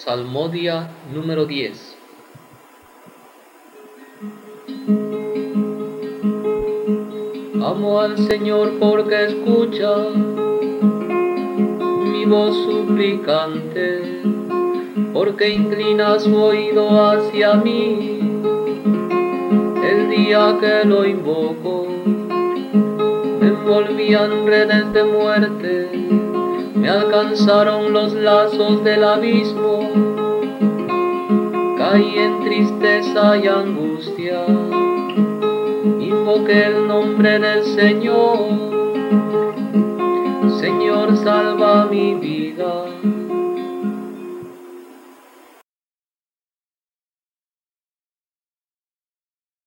Salmodia número 10. Amo al Señor porque escucha mi voz suplicante, porque inclina su oído hacia mí. El día que lo invoco, me envolvían redes de muerte, me alcanzaron los lazos del abismo, caí en tristeza y angustia, invoqué el nombre del Señor. Señor, salva mi vida,